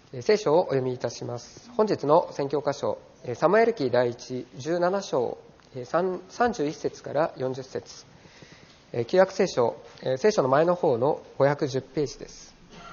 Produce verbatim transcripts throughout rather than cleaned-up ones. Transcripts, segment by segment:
聖書をお読みいたします。本日の宣教箇所、サムエル記第一じゅうなな章さんじゅういち節からよんじゅっ節、旧約聖書、聖書の前の方のごひゃくじゅうページです。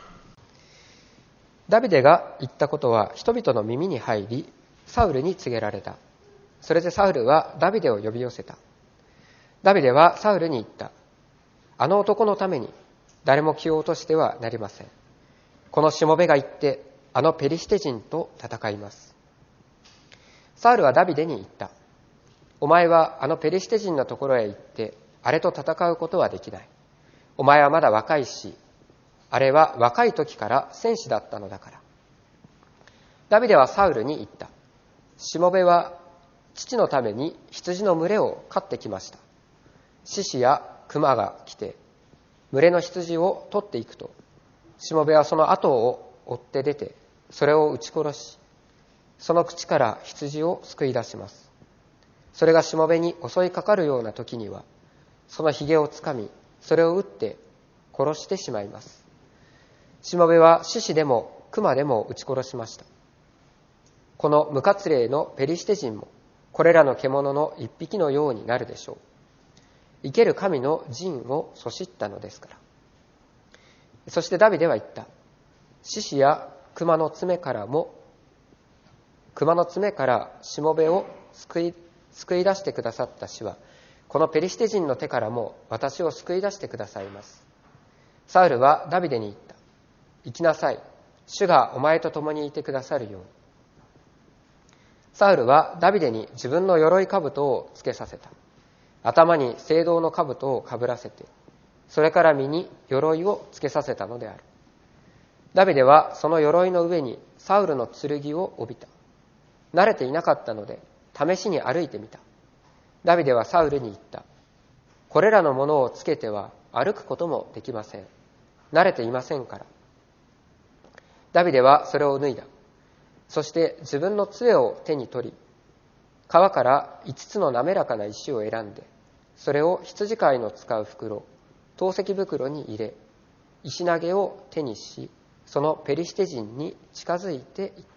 ダビデが言ったことは人々の耳に入り、サウルに告げられた。それでサウルはダビデを呼び寄せた。ダビデはサウルに言った。あの男のために誰も気を落としてはなりません。このしもべが行ってあのペリシテ人と戦います。サウルはダビデに言った。お前はあのペリシテ人のところへ行ってあれと戦うことはできない。お前はまだ若いし、あれは若い時から戦士だったのだから。ダビデはサウルに言った。しもべは父のために羊の群れを飼ってきました。獅子や熊が来て群れの羊を取っていくと、しもべはその後を追って出てそれを撃ち殺し、その口から羊を救い出します。それがしもべに襲いかかるような時には、そのひげをつかみそれを撃って殺してしまいます。しもべは獅子でも熊でも撃ち殺しました。この無活霊のペリシテ人もこれらの獣の一匹のようになるでしょう。生ける神の陣をそしったのですから。そしてダビデは言った。獅子や熊の爪からも熊の爪からしもべを救い救い出してくださった主は、このペリシテ人の手からも私を救い出してくださいます。サウルはダビデに言った。行きなさい。主がお前と共にいてくださるように。サウルはダビデに自分の鎧兜をつけさせた。頭に青銅の兜をかぶらせて、それから身に鎧をつけさせたのである。ダビデはその鎧の上にサウルの剣を帯びた。慣れていなかったので試しに歩いてみた。ダビデはサウルに言った。これらのものをつけては歩くこともできません。慣れていませんから。ダビデはそれを脱いだ。そして自分の杖を手に取り、川から五つの滑らかな石を選んで、それを羊飼いの使う袋、投石袋に入れ、石投げを手にし、そのペリシテ人に近づいていった。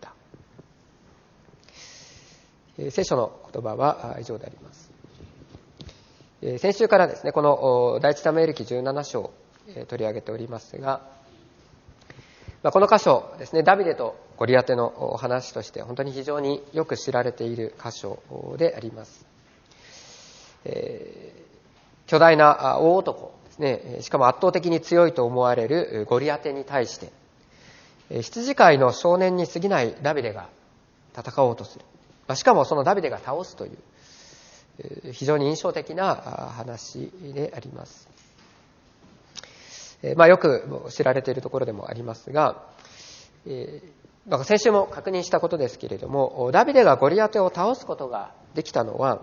聖書の言葉は以上であります。先週からですね、この第一サムエル記じゅうなな章を取り上げておりますが、この箇所ですね、ダビデとゴリアテの話として本当に非常によく知られている箇所であります。えー、巨大な大男ですね、しかも圧倒的に強いと思われるゴリアテに対して、羊飼いの少年に過ぎないダビデが戦おうとする。しかもそのダビデが倒すという非常に印象的な話であります。まあ、よく知られているところでもありますが、えー、先週も確認したことですけれども、ダビデがゴリアテを倒すことができたのは、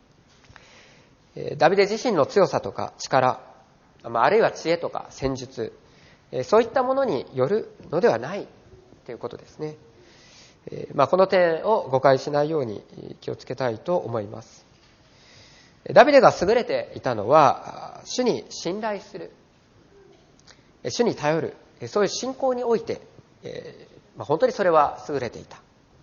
ダビデ自身の強さとか力、あるいは知恵とか戦術、そういったものによるのではないということですね。まあ、この点を誤解しないように気をつけたいと思います。ダビデが優れていたのは、主に信頼する、主に頼る、そういう信仰において、えーまあ、本当にそれは優れていた。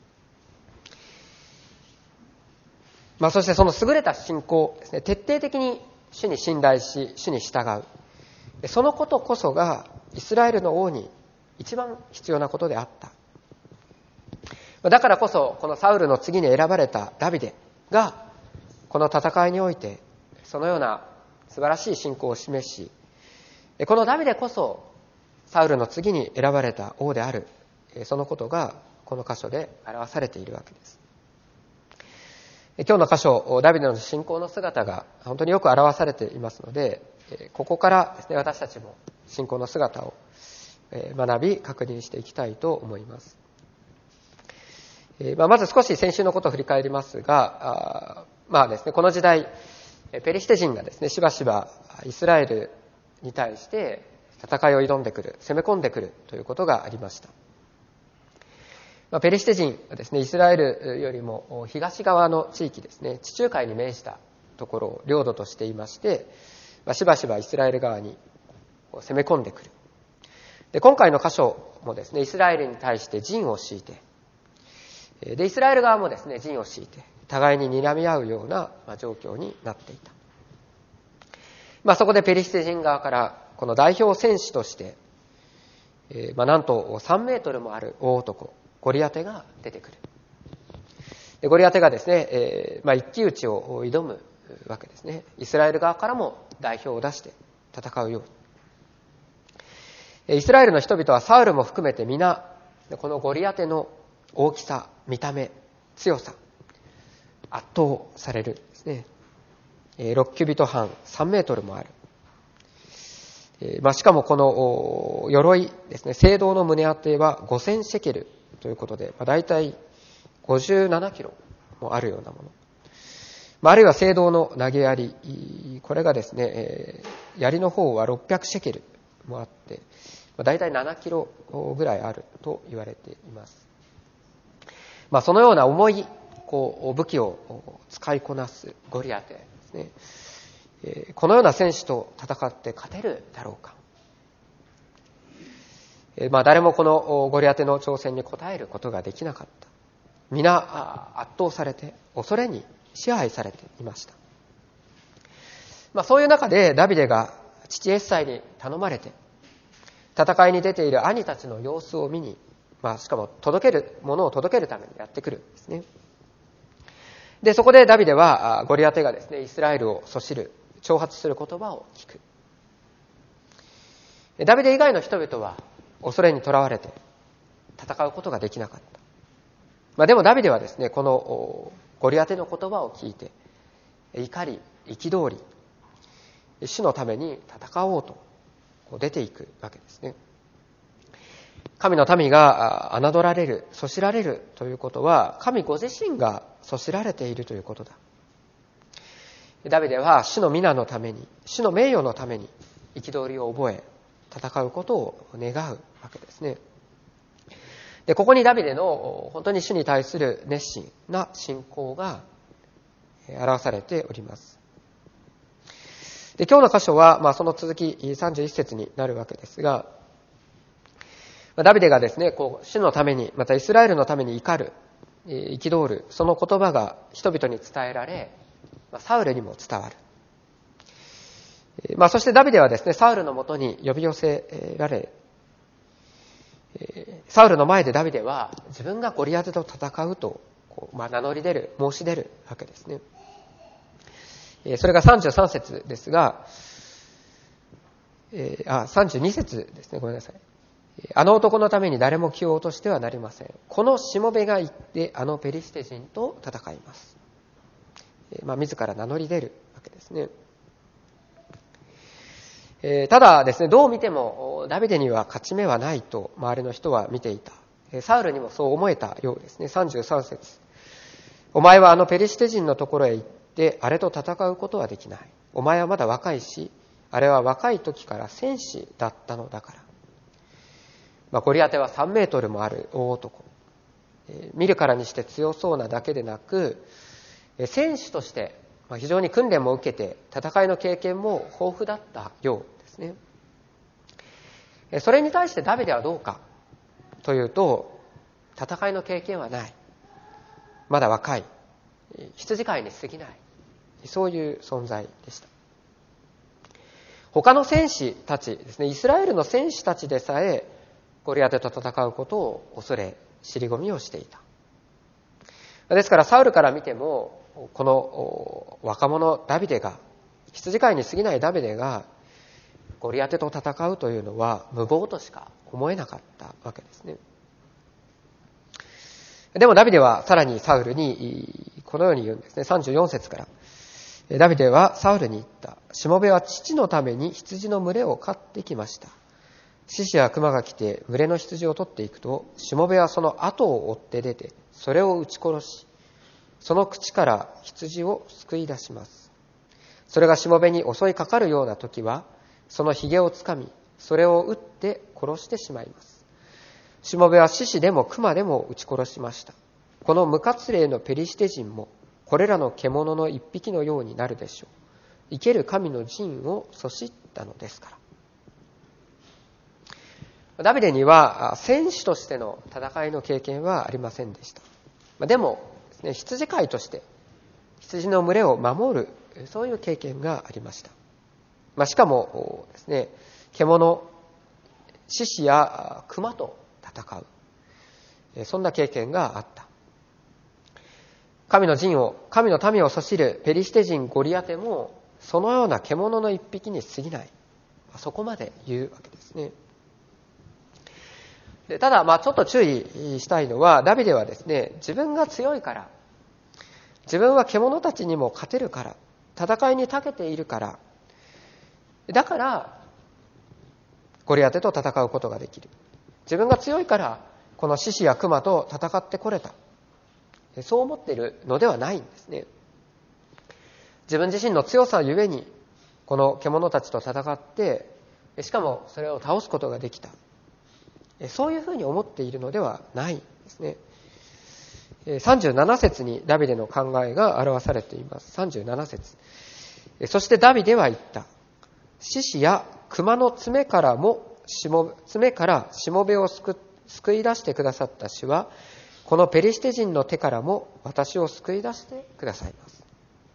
まあ、そしてその優れた信仰ですね、徹底的に主に信頼し、主に従う。そのことこそがイスラエルの王に一番必要なことであった。だからこそ、このサウルの次に選ばれたダビデが、この戦いにおいて、そのような素晴らしい信仰を示し、このダビデこそサウルの次に選ばれた王である、そのことがこの箇所で表されているわけです。今日の箇所、ダビデの信仰の姿が本当によく表されていますので、ここからですね、私たちも信仰の姿を学び確認していきたいと思います。まず少し先週のことを振り返りますが、まあですね、この時代ペリシテ人がですね、しばしばイスラエルに対して戦いを挑んでくる、攻め込んでくるということがありました。まあ、ペリシテ人はですね、イスラエルよりも東側の地域ですね、地中海に面したところを領土としていまして、まあ、しばしばイスラエル側に攻め込んでくる。 で、今回の箇所もですね、イスラエルに対して陣を敷いて、で、イスラエル側もですね、陣を敷いて、互いに睨み合うような状況になっていた。まあ、そこでペリシテ人側から、この代表選手として、えー、まあ、なんとさんメートルもある大男、ゴリアテが出てくる。で、ゴリアテがですね、えー、まあ、一騎打ちを挑むわけですね。イスラエル側からも代表を出して戦うように。イスラエルの人々はサウルも含めて皆、このゴリアテの大きさ、見た目、強さ、圧倒されるんですね。ろくキュビト半、さんメートルもある。まあ、しかもこの鎧ですね、青銅の胸当てはごせんシェケルということで、まあ、大体ごじゅうななキロもあるようなもの。まあ、あるいは青銅の投げ槍、これがですね、えー、槍の方はろっぴゃくシェケルもあって、まあ、大体ななキロぐらいあると言われています。まあ、そのような重いこう武器を使いこなすゴリアテですね。えー、このような選手と戦って勝てるだろうか。えー、まあ誰もこのゴリアテの挑戦に応えることができなかった。皆圧倒されて恐れに支配されていました。まあそういう中でダビデが父エッサイに頼まれて戦いに出ている兄たちの様子を見に、まあしかも届けるものを届けるためにやってくるんですね。で、そこでダビデはゴリアテがですね、イスラエルをそしる、挑発する言葉を聞く。ダビデ以外の人々は恐れにとらわれて戦うことができなかった。まあでもダビデはですね、このゴリアテの言葉を聞いて怒り、憤り、主のために戦おうと出ていくわけですね。神の民が侮られる、そしられるということは、神ご自身がそしられているということだ。ダビデは主の皆のために、主の名誉のために憤りを覚え、戦うことを願うわけですね。で、ここにダビデの本当に主に対する熱心な信仰が表されております。で、今日の箇所は、まあその続きさんじゅういち節になるわけですが、ダビデがですね、こう主のために、またイスラエルのために怒る、憤る、その言葉が人々に伝えられ、サウルにも伝わる。まあ、そしてダビデはですね、サウルのもとに呼び寄せられ、サウルの前でダビデは自分がゴリアテと戦うと、こうまあ、名乗り出る、申し出るわけですね。それがさんじゅうさん節ですが、えー、あ、さんじゅうに節ですね、ごめんなさい。あの男のために誰も気を落としてはなりません。このしもべが行ってあのペリシテ人と戦います。まあ、自ら名乗り出るわけですね。えー、ただですね、どう見てもダビデには勝ち目はないと周りの人は見ていた。サウルにもそう思えたようですね。さんじゅうさん節。お前はあのペリシテ人のところへ行ってあれと戦うことはできない。お前はまだ若いし、あれは若い時から戦士だったのだから。まあ、ゴリアテはさんメートルもある大男。えー、見るからにして強そうなだけでなく、選手として非常に訓練も受けて戦いの経験も豊富だったようですね。それに対してダビデはどうかというと、戦いの経験はない。まだ若い。羊飼いに過ぎない。そういう存在でした。他の戦士たちですね、イスラエルの戦士たちでさえゴリアテと戦うことを恐れ、尻込みをしていた。ですからサウルから見ても、この若者ダビデが、羊飼いに過ぎないダビデがゴリアテと戦うというのは無謀としか思えなかったわけですね。でもダビデはさらにサウルにこのように言うんですね。さんじゅうよん節から。ダビデはサウルに言った。しもべは父のために羊の群れを飼ってきました。獅子や熊が来て群れの羊を取っていくと、しもべはその後を追って出て、それを撃ち殺し、その口から羊を救い出します。それがしもべに襲いかかるような時は、そのひげをつかみ、それを撃って殺してしまいます。しもべは獅子でも熊でも撃ち殺しました。この無活霊のペリシテ人も、これらの獣の一匹のようになるでしょう。生ける神の陣をそしったのですから。 ダビデには戦士としての戦いの経験はありませんでした。でもですね、羊飼いとして羊の群れを守る、そういう経験がありました。まあ、しかもですね、獣、獅子や熊と戦う、そんな経験があった。神の陣を、神の民をそしるペリシテ人ゴリアテも、そのような獣の一匹に過ぎない。そこまで言うわけですね。でただ、まあちょっと注意したいのは、ダビデはですね、自分が強いから、自分は獣たちにも勝てるから、戦いに長けているから、だから、ゴリアテと戦うことができる。自分が強いから、この獅子や熊と戦ってこれた。そう思っているのではないんですね。自分自身の強さゆえに、この獣たちと戦って、しかもそれを倒すことができた。そういうふうに思っているのではないんですね。さんじゅうなな節にダビデの考えが表されています。さんじゅうなな節。そしてダビデは言った。獅子や熊の爪からもしも爪からしもべを救い出してくださった主は、このペリシテ人の手からも私を救い出してくださいます。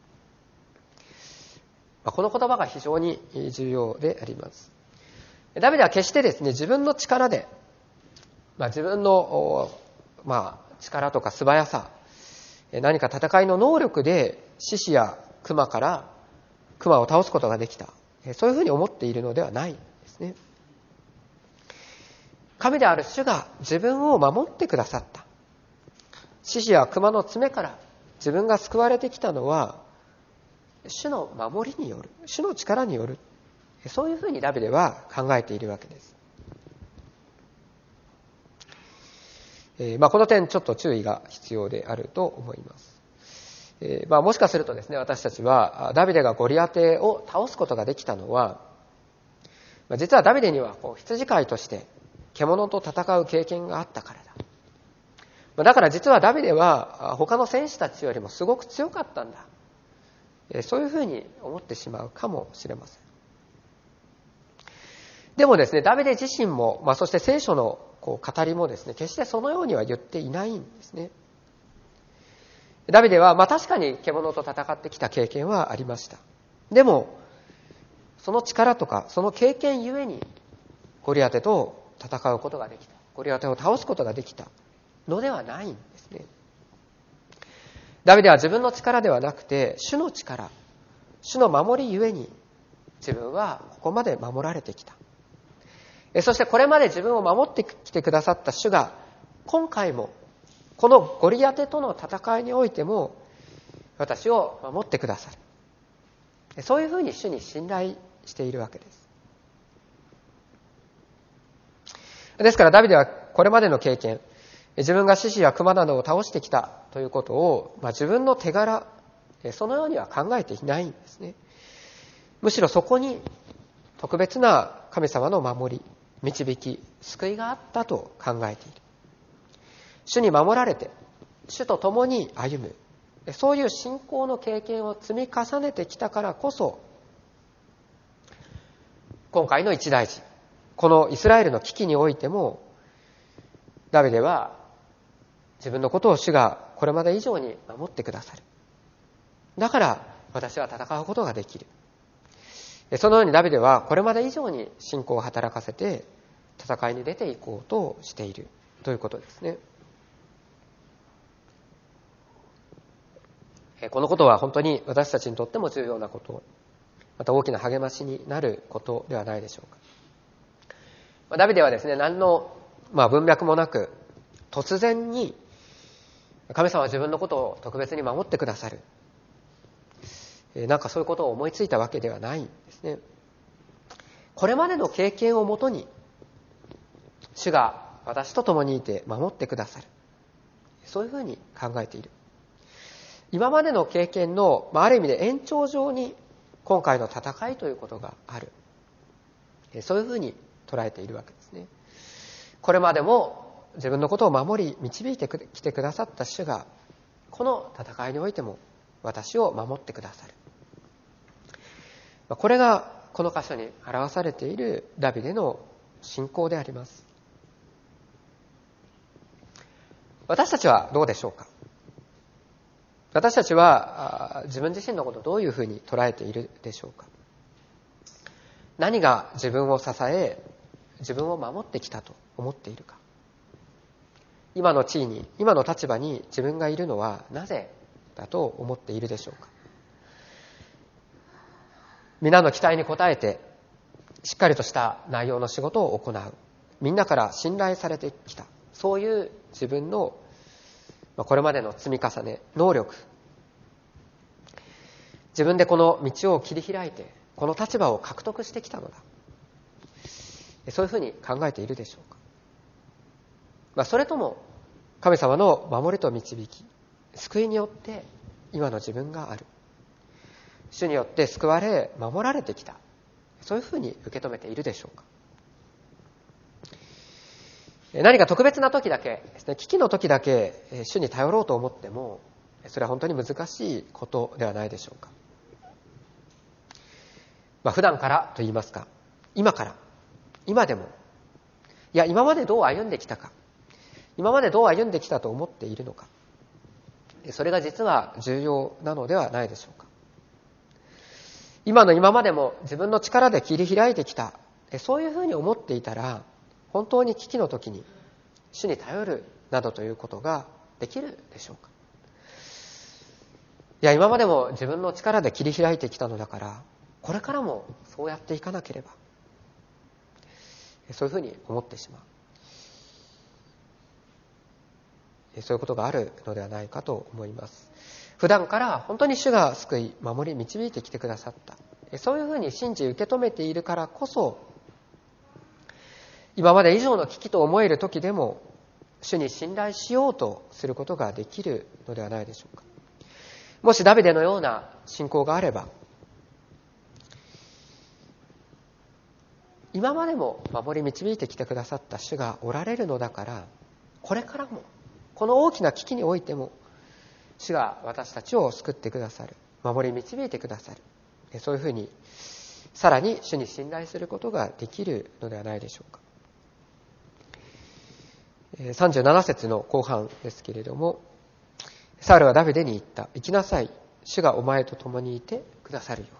この言葉が非常に重要であります。ダビデは決してですね、自分の力で、まあ、自分の、まあ、力とか素早さ、何か戦いの能力で獅子や熊から熊を倒すことができた。そういうふうに思っているのではないですね。神である主が自分を守ってくださった。獅子や熊の爪から自分が救われてきたのは、主の守りによる、主の力による。そういうふうにダビデは考えているわけです。えーまあ、この点ちょっと注意が必要であると思います。えーまあ、もしかするとですね、私たちはダビデがゴリアテを倒すことができたのは、まあ、実はダビデにはこう羊飼いとして獣と戦う経験があったからだ。まあ、だから実はダビデは他の戦士たちよりもすごく強かったんだ。えー、そういうふうに思ってしまうかもしれません。でもですね、ダビデ自身も、まあ、そして聖書のこう語りもですね、決してそのようには言っていないんですね。ダビデは、まあ確かに獣と戦ってきた経験はありました。でも、その力とか、その経験ゆえに、ゴリアテと戦うことができた。ゴリアテを倒すことができたのではないんですね。ダビデは自分の力ではなくて、主の力、主の守りゆえに、自分はここまで守られてきた。そしてこれまで自分を守ってきてくださった主が、今回もこのゴリアテとの戦いにおいても私を守ってくださる。そういうふうに主に信頼しているわけです。ですからダビデはこれまでの経験、自分が獅子や熊などを倒してきたということを、まあ、自分の手柄、そのようには考えていないんですね。むしろそこに特別な神様の守り、導き、救いがあったと考えている。主に守られて、主と共に歩む。そういう信仰の経験を積み重ねてきたからこそ、今回の一大事、このイスラエルの危機においても、ダビデは自分のことを主がこれまで以上に守ってくださる。だから私は戦うことができる。そのようにダビデはこれまで以上に信仰を働かせて戦いに出ていこうとしているということですね。このことは本当に私たちにとっても重要なこと、また大きな励ましになることではないでしょうか。ダビデはですね、何の、まあ、文脈もなく突然に神様は自分のことを特別に守ってくださる、なんかそういうことを思いついたわけではないんですね。これまでの経験をもとに主が私と共にいて守ってくださる、そういうふうに考えている。今までの経験の、まあ、ある意味で延長上に今回の戦いということがある、そういうふうに捉えているわけですね。これまでも自分のことを守り導いてきてくださった主が、この戦いにおいても私を守ってくださる。これがこの箇所に表されているダビデの信仰であります。 私たちはどうでしょうか。私たちは自分自身のことをどういうふうに捉えているでしょうか。何が自分を支え、自分を守ってきたと思っているか。今の地位に、今の立場に自分がいるのはなぜだと思っているでしょうか。皆の期待に応えてしっかりとした内容の仕事を行う、みんなから信頼されてきた、そういう自分のこれまでの積み重ね、能力、自分でこの道を切り開いてこの立場を獲得してきたのだ、そういうふうに考えているでしょうか。まあ、それとも神様の守りと導き、救いによって今の自分がある、主によって救われ守られてきた、そういうふうに受け止めているでしょうか。何か特別な時だけですね、危機の時だけ主に頼ろうと思っても、それは本当に難しいことではないでしょうか。まあ、普段からと言いますか、今から、今でも、いや今までどう歩んできたか、今までどう歩んできたと思っているのか、それが実は重要なのではないでしょうか。今の今までも自分の力で切り開いてきた、そういうふうに思っていたら、本当に危機の時に主に頼るなどということができるでしょうか。いや今までも自分の力で切り開いてきたのだから、これからもそうやっていかなければ、そういうふうに思ってしまう、そういうことがあるのではないかと思います。普段から本当に主が救い守り導いてきてくださった、そういうふうに信じ受け止めているからこそ、今まで以上の危機と思える時でも主に信頼しようとすることができるのではないでしょうか。もしダビデのような信仰があれば、今までも守り導いてきてくださった主がおられるのだから、これからもこの大きな危機においても主が私たちを救ってくださる、守り導いてくださる、そういうふうにさらに主に信頼することができるのではないでしょうか。さんじゅうなな節の後半ですけれども、サウルはダビデに言った。行きなさい、主がお前と共にいてくださるように。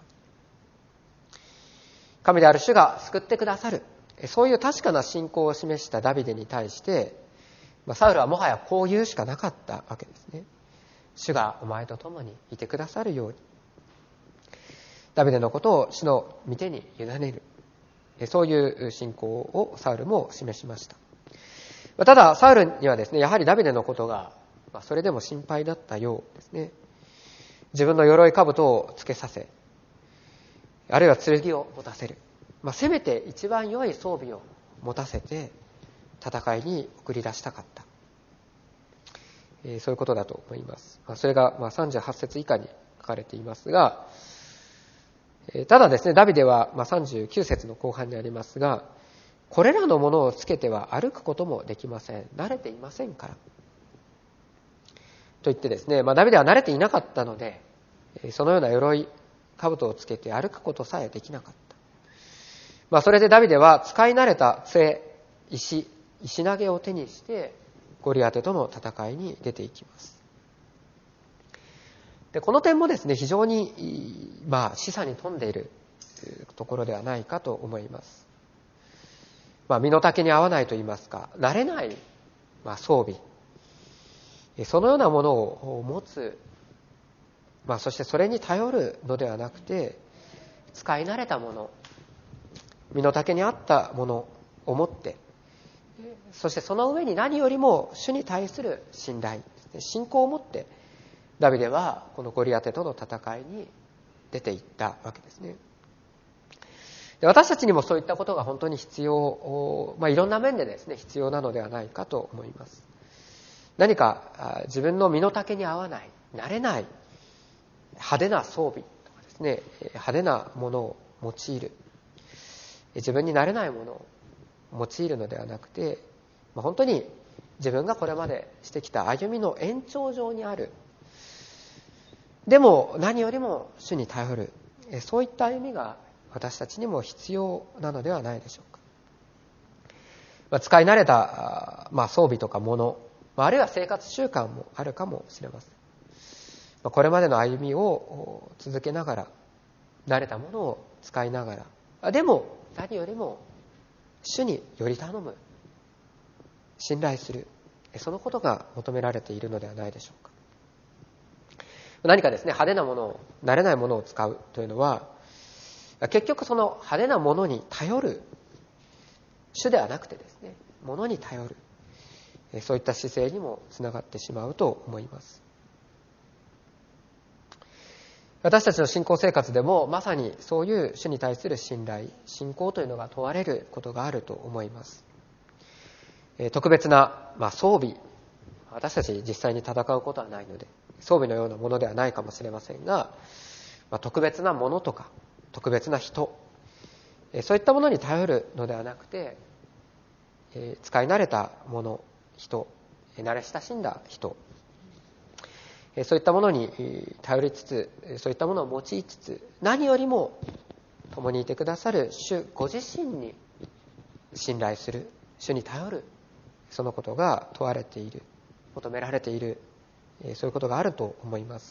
神である主が救ってくださる、そういう確かな信仰を示したダビデに対して、サウルはもはやこう言うしかなかったわけですね。主がお前と共にいてくださるように。ダビデのことを主の御手に委ねる、そういう信仰をサウルも示しました。ただサウルにはですね、やはりダビデのことがそれでも心配だったようですね。自分の鎧兜をつけさせ、あるいは剣を持たせる、まあ、せめて一番良い装備を持たせて戦いに送り出したかった、えー、そういうことだと思います。まあ、それがまあさんじゅうはち節以下に書かれていますが、えー、ただですね、ダビデはまあさんじゅうきゅう節の後半にありますが、これらのものをつけては歩くこともできません、慣れていませんからと言ってですね、まあ、ダビデは慣れていなかったので、そのような鎧兜をつけて歩くことさえできなかった。まあ、それでダビデは使い慣れた杖、石、石投げを手にしてゴリアテとの戦いに出ていきます。で、この点もですね、非常にまあ示唆に富んでいるところではないかと思います。まあ、身の丈に合わないと言いますか、慣れないまあ装備、そのようなものを持つ、まあ、そしてそれに頼るのではなくて、使い慣れたもの、身の丈に合ったものを持って、そしてその上に何よりも主に対する信頼、信仰を持ってダビデはこのゴリアテとの戦いに出ていったわけですね。で、私たちにもそういったことが本当に必要、まあ、いろんな面でですね必要なのではないかと思います。何か自分の身の丈に合わない、慣れない派手な装備とかですね、派手なものを用いる、自分に慣れないものを用いるのではなくて、本当に自分がこれまでしてきた歩みの延長上にある、でも何よりも主に頼る、そういった歩みが私たちにも必要なのではないでしょうか。まあ、使い慣れた、まあ、装備とかもの、 あるいは生活習慣もあるかもしれません。これまでの歩みを続けながら、慣れたものを使いながら、でも何よりも主により頼む、信頼する、そのことが求められているのではないでしょうか。何かですね、派手なものを、慣れないものを使うというのは、結局その派手なものに頼る、主ではなくてですね、ものに頼る、そういった姿勢にもつながってしまうと思います。私たちの信仰生活でもまさにそういう主に対する信頼、信仰というのが問われることがあると思います。特別な、まあ、装備、私たち実際に戦うことはないので装備のようなものではないかもしれませんが、まあ、特別なものとか特別な人、そういったものに頼るのではなくて、使い慣れたもの、人、慣れ親しんだ人、そういったものに頼りつつ、そういったものを用いつつ、何よりも共にいてくださる主ご自身に信頼する、主に頼る、そのことが問われている、求められている、そういうことがあると思います。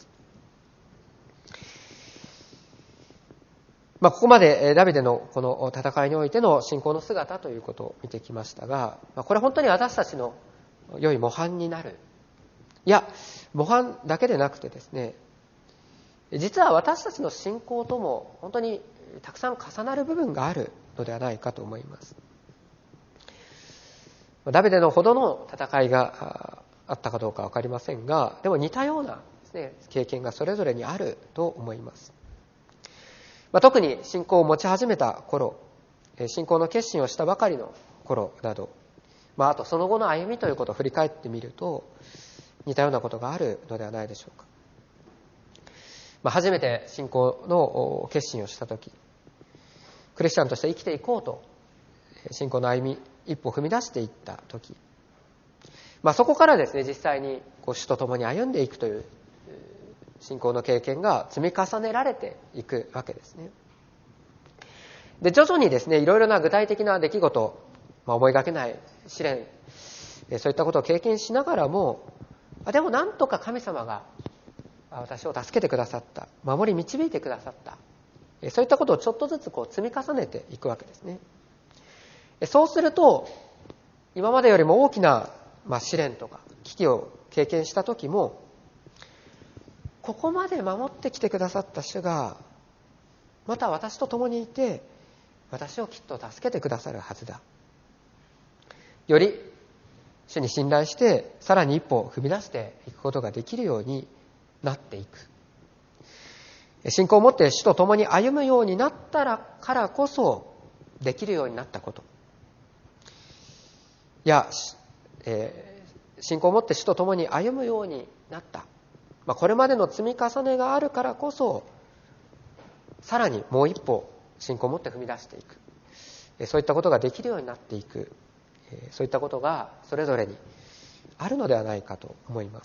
まあ、ここまでダビデのこの戦いにおいての信仰の姿ということを見てきましたが、これ本当に私たちの良い模範になる。いや、模範だけでなくてですね、実は私たちの信仰とも本当にたくさん重なる部分があるのではないかと思います。ダビデのほどの戦いがあったかどうかわかりませんが、でも似たようなですね、経験がそれぞれにあると思います。まあ、特に信仰を持ち始めた頃、信仰の決心をしたばかりの頃など、まあ、あとその後の歩みということを振り返ってみると、似たようなことがあるのではないでしょうか。まあ、初めて信仰の決心をしたとき、クリスチャンとして生きていこうと、信仰の歩み、一歩踏み出していったとき、まあ、そこからですね、実際にこう主と共に歩んでいくという信仰の経験が積み重ねられていくわけですね。で、徐々にですね、いろいろな具体的な出来事、まあ、思いがけない試練、そういったことを経験しながらも、でもなんとか神様が私を助けてくださった、守り導いてくださった、そういったことをちょっとずつこう積み重ねていくわけですね。そうすると、今までよりも大きな、まあ、試練とか危機を経験した時も、ここまで守ってきてくださった主がまた私と共にいて、私をきっと助けてくださるはずだ、より主に信頼してさらに一歩踏み出していくことができるようになっていく。信仰を持って主と共に歩むようになったらからこそできるようになったこと、いや、えー、信仰を持って主と共に歩むようになった、まあ、これまでの積み重ねがあるからこそさらにもう一歩信仰を持って踏み出していく、そういったことができるようになっていく、そういったことがそれぞれにあるのではないかと思います。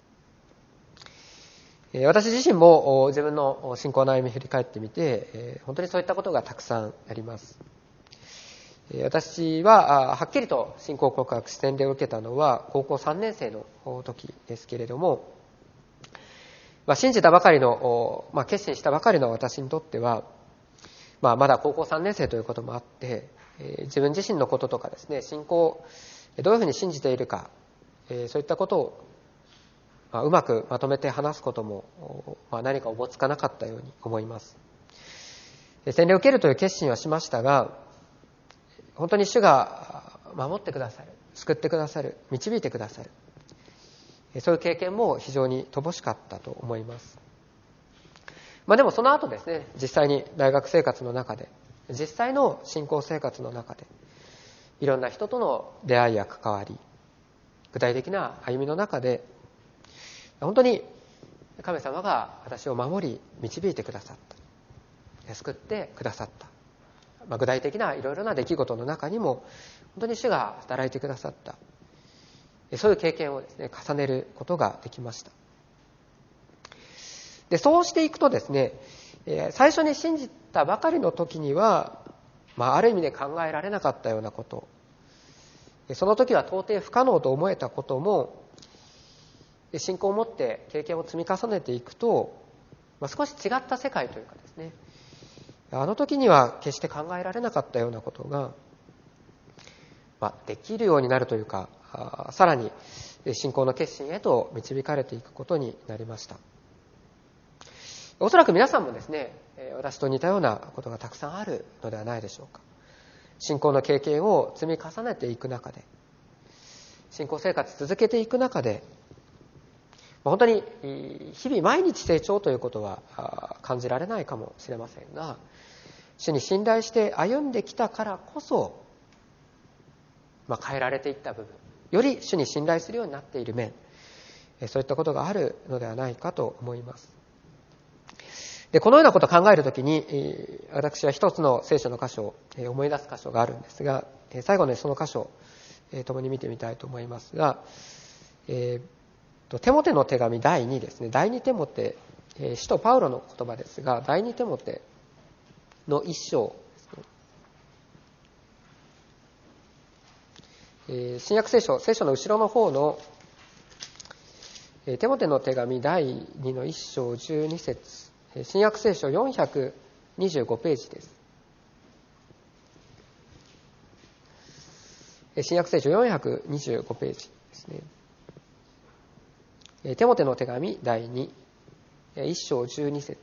私自身も自分の信仰の歩みを振り返ってみて、本当にそういったことがたくさんあります。私ははっきりと信仰告白洗礼を受けたのは高校さんねん生の時ですけれども、まあ、信じたばかりの、まあ、決心したばかりの私にとっては、まあ、まだ高校さんねん生ということもあって、自分自身のこととかですね、信仰をどういうふうに信じているか、そういったことを、まあ、うまくまとめて話すことも、まあ、何かおぼつかなかったように思います。洗礼を受けるという決心はしましたが、本当に主が守ってくださる、救ってくださる、導いてくださる、そういう経験も非常に乏しかったと思います。まあ、でもその後ですね、実際に大学生活の中で、実際の信仰生活の中で、いろんな人との出会いや関わり、具体的な歩みの中で、本当に神様が私を守り導いてくださった、救ってくださった、まあ、具体的ないろいろな出来事の中にも本当に主が働いてくださった、そういう経験をですね、重ねることができました。で、そうしていくとですね、最初に信じたばかりの時には、まあ、ある意味で考えられなかったようなこと、 その時は到底不可能と思えたことも、信仰を持って経験を積み重ねていくと、まあ、少し違った世界というかですね、あの時には決して考えられなかったようなことが、まあ、できるようになるというか、さらに信仰の決心へと導かれていくことになりました。おそらく皆さんもですね、私と似たようなことがたくさんあるのではないでしょうか。信仰の経験を積み重ねていく中で、信仰生活続けていく中で、本当に日々毎日成長ということは感じられないかもしれませんが、主に信頼して歩んできたからこそ、まあ、変えられていった部分、より主に信頼するようになっている面、そういったことがあるのではないかと思います。で、このようなことを考えるときに、私は一つの聖書の箇所を思い出す箇所があるんですが、最後にその箇所を共に見てみたいと思いますが、えー、テモテの手紙だいにですね、だいにテモテ、使徒パウロの言葉ですが、だいにテモテの一章ですね、新約聖書、聖書の後ろの方のテモテの手紙だいにの一章じゅうに節、新約聖書よんひゃくにじゅうごページです。新約聖書よんひゃくにじゅうごページですね。テモテの手紙だいに、一章じゅうに節。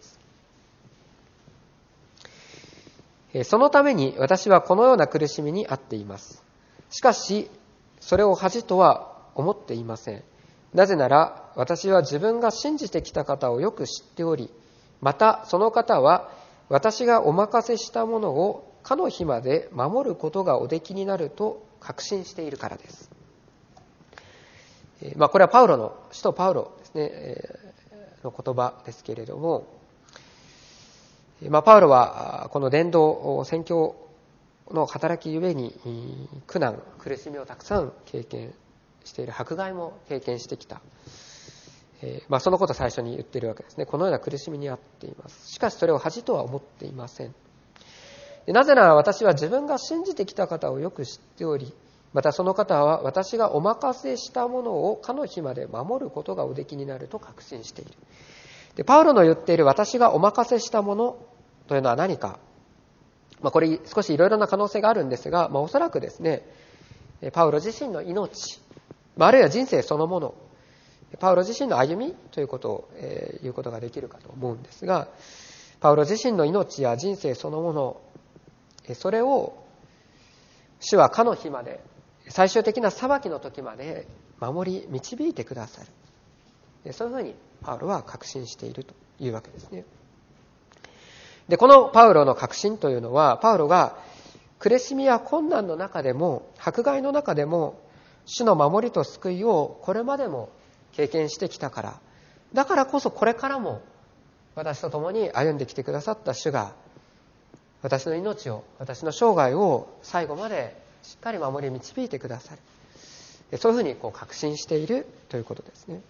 そのために私はこのような苦しみにあっています。しかし、それを恥とは思っていません。なぜなら、私は自分が信じてきた方をよく知っており、またその方は私がお任せしたものをかの日まで守ることがおできになると確信しているからです。えーまあ、これはパウロの、使徒パウロですね、えー、の言葉ですけれども、まあ、パウロはこの伝道宣教の働きゆえに苦難、苦しみをたくさん経験している、迫害も経験してきた。えーまあ、そのことを最初に言っているわけですね。このような苦しみにあっています。しかしそれを恥とは思っていません。でなぜなら私は自分が信じてきた方をよく知っており、またその方は私がお任せしたものをかの日まで守ることがおできになると確信している。でパウロの言っている私がお任せしたものというのは何か、まあ、これ少しいろいろな可能性があるんですが、まあ、おそらくですね、パウロ自身の命、まあ、あるいは人生そのもの、パウロ自身の歩みということを、えー、言うことができるかと思うんですが、パウロ自身の命や人生そのもの、それを主はかの日まで、最終的な裁きの時まで守り導いてくださる。そういうふうにパウロは確信しているというわけですね。で、このパウロの確信というのは、パウロが苦しみや困難の中でも、迫害の中でも、主の守りと救いをこれまでも経験してきたから、だからこそこれからも私と共に歩んできてくださった主が、私の命を、私の生涯を最後までしっかり守り導いてくださる。そういうふうにこう確信しているということですね。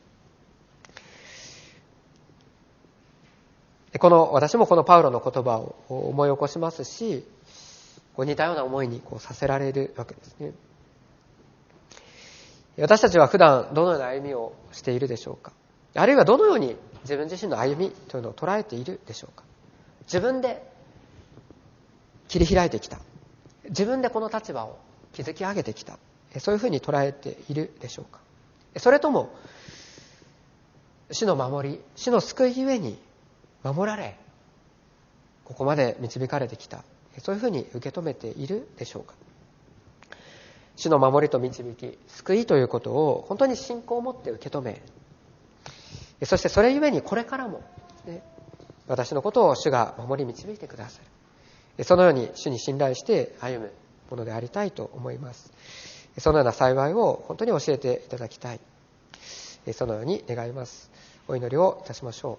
この私もこのパウロの言葉を思い起こしますし、こう似たような思いにこうさせられるわけですね。私たちは普段どのような歩みをしているでしょうか。あるいはどのように自分自身の歩みというのを捉えているでしょうか。自分で切り開いてきた。自分でこの立場を築き上げてきた。そういうふうに捉えているでしょうか。それとも、主の守り、主の救いゆえに守られ、ここまで導かれてきた。そういうふうに受け止めているでしょうか。主の守りと導き、救いということを本当に信仰を持って受け止め、そしてそれゆえにこれからも、ね、私のことを主が守り導いてくださる。そのように主に信頼して歩むものでありたいと思います。そのような幸いを本当に教えていただきたい。そのように願います。お祈りをいたしましょ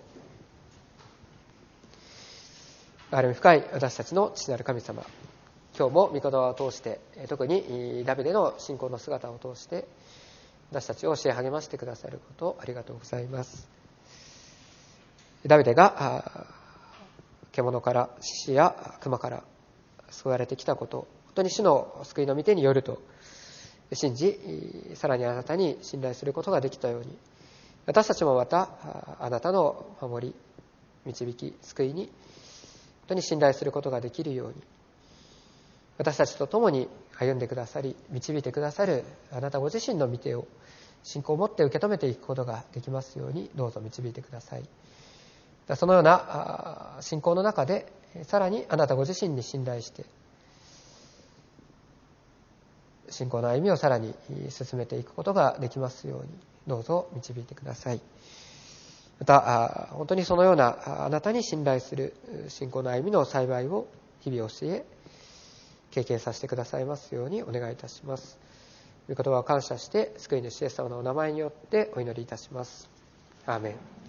う。ある意味深い私たちの父なる神様、今日も御言葉を通して、特にダビデの信仰の姿を通して私たちを教え励ましてくださることをありがとうございます。ダビデが獣から獅子や熊から救われてきたこと、本当に主の救いの御手によると信じ、さらにあなたに信頼することができたように、私たちもまたあなたの守り、導き、救いに本当に信頼することができるように、私たちと共に歩んでくださり、導いてくださるあなたご自身の御手を信仰を持って受け止めていくことができますように、どうぞ導いてください。そのような信仰の中で、さらにあなたご自身に信頼して、信仰の歩みをさらに進めていくことができますように、どうぞ導いてください。また、本当にそのようなあなたに信頼する信仰の歩みの幸いを日々教え、経験させてくださいますようにお願いいたします。御言葉を感謝して、救い主イエス様のお名前によってお祈りいたします。アーメン。